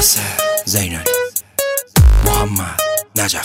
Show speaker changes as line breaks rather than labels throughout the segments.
ناصر زینالی، محمد نجفی.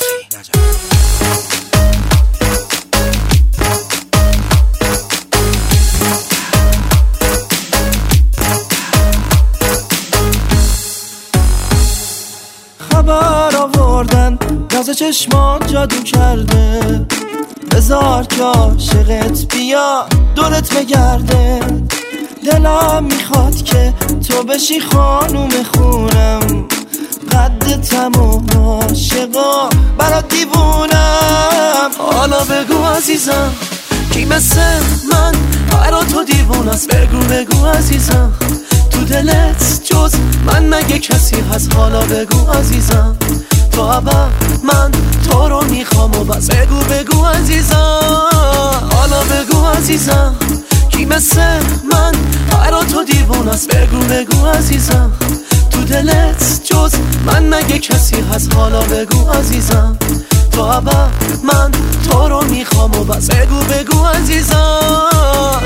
خبر آوردن ناز چشمان جادو کرده، بذار که عاشقت بیا دورت بگرده. دلم میخواد که تو بشی خانوم خونم، قدتم و عاشقا برات دیوونم. حالا بگو عزیزم کی مثل من برا تو دیوون است. بگو عزیزم تو دلت جز من مگه کسی هست. حالا بگو عزیزم تو ابد من تو رو میخوام و بس. بگو عزیزم حالا بگو عزیزم کی مثل من برا تو دیوون است. بگو عزیزم تو دلت جز من مگه کسی هست. حالا بگو عزیزم تو ابد من تو رو میخوام و بس. بگو عزیزم.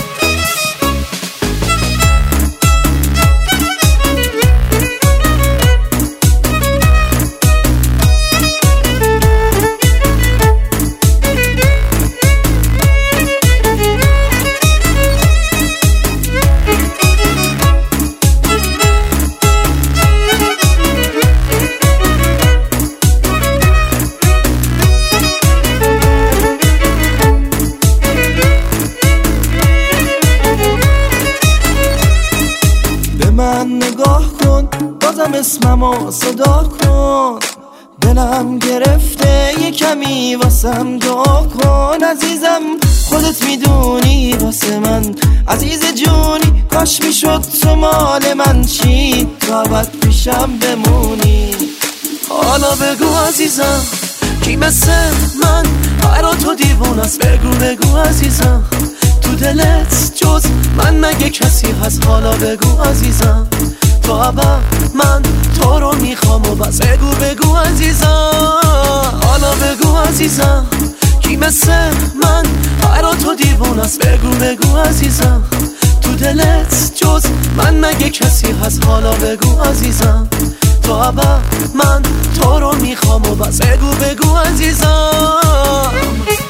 من نگاه کن بازم اسممو صدا کن، دلم گرفته یه کمی واسم دعا کن. عزیزم خودت میدونی واسه من عزیز جونی، کاش میشد تو مال من چی تا ابد پیشم بمونی. حالا بگو عزیزم کی مثل من برا تو دیوون است. بگو عزیزم تو دلت جز من مگه کسی هست. حالا بگو عزیزم تو ابد من تو رو میخوام و بس. بگو عزیزم حالا بگو عزیزم کی مثل من برا تو دیوون است. بگو عزیزم تو دلت جز من مگه کسی هست. حالا بگو عزیزم تو ابد من تو رو میخوام و بس. بگو عزیزم.